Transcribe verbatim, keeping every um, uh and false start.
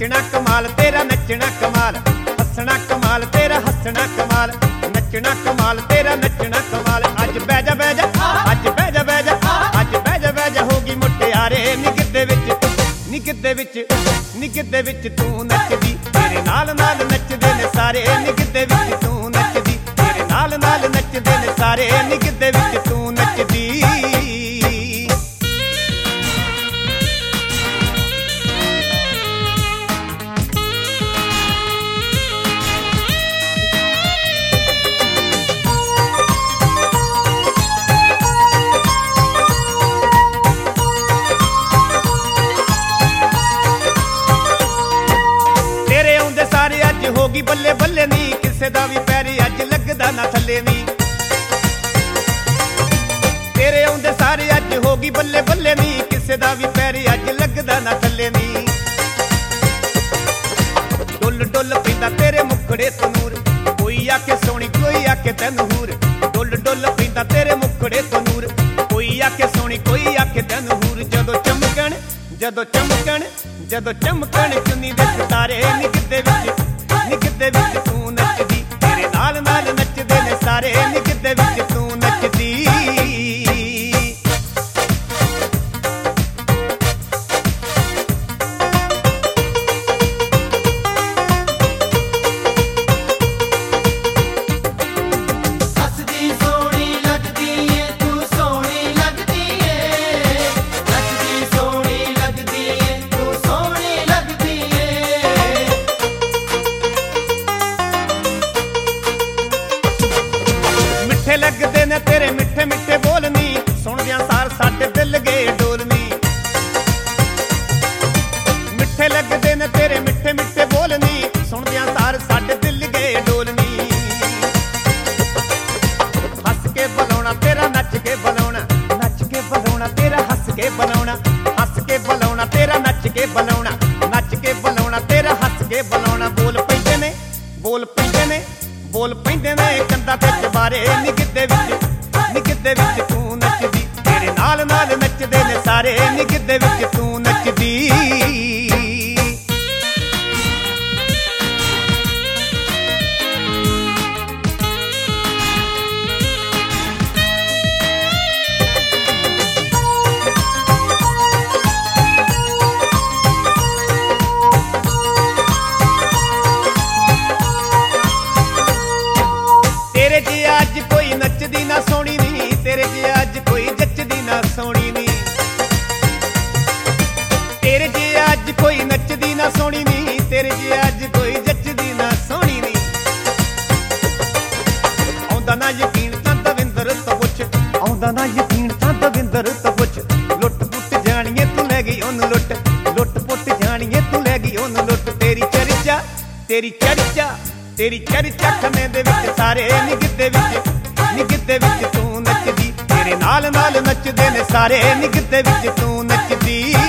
नचना कमाल तेरा नचना कमाल, हसना कमाल तेरा हसना कमाल, नचना कमाल तेरा नचना कमाल। अज बैजा बैजा अज बैजा बैजा अज बैजा बैजा होगी मुटियारे निगिद्दे विच निगिद्दे विच निगिद्दे विच तू नचदी, तेरे नाल नाल नचदे ने सारे निगिद्दे विच तू नचदी, तेरे नाल नाल नचदे ने सारे निगिद्दे विच तू नचदी। होगी बल्ले बल्ले नी किसे दा भी पैरी अज लगदा ना थल्ले नी, तेरे आउंदे सारे अज होगी बल्ले बल्ले नी किसे दा भी पैरी अज लगदा ना थल्ले नी। डुल डुल पैंदा तेरे मुखड़े तो नूर, कोई आके सोनी कोई आके तैनूं हूर, डुल डुल पैंदा तेरे मुखड़े तो नूर, कोई आके सोनी कोई आके तैनूं हूर। जदों चमकण जदों चमकण जदों चमकण चुन्नी दे सितारे निगिद्दे विच निगिद्दे विच तू नचदी, तेरे नाल नाल नचदे ने सारे निगिद्दे विच तू नचदी। लगदे ने तेरे मिठे मिठे बोलनी, सुनदियां सार साडे दिल गए डोलनी। मिठे लगदे ने तेरे मिठे मिठे बोलनी, सुनदियां सार साडे दिल गए डोलनी। हस के बुलाउणा तेरा नच के बुलाउणा, नच के बुलाउणा तेरा हस के बुलाउणा, हस के बुलाउणा तेरा नच के बुलाउणा, नच के बुलाउणा तेरा हस के बुलाउणा। बोल पैंदे ने बोल पैंदे ने बोल पैंदे ने कंधा ते चबारे निगिद्दे विच निगिद्दे विच तू नचदी, तेरे नाल नाल नचदे ने सारे निगिद्दे विच तू नचदी। तेरे जे अज कोई नचदी ना सोनी नी, तेरे जे अज कोई जचदी ना सोनी नी, तेरे जे अज कोई नचदी ना सोनी नी, तेरे जे अज कोई जचदी ना सोनी नी। आउंदा ना यकीन तां दविंदर तो पुछ, आउंदा ना यकीन तां दविंदर तो पुछ, लुट पुट जानिए तू लै गई ओनू लुट, लुट पुट जानिए तू लै गई ओनू लुट। तेरी चर्चा तेरी चर्चा तेरी चर्चा खने दे विच सारे निगिद्दे विच निगिद्दे विच तू नचदी, तेरे नाल नाल नचदे ने सारे निगिद्दे विच तू नचदी।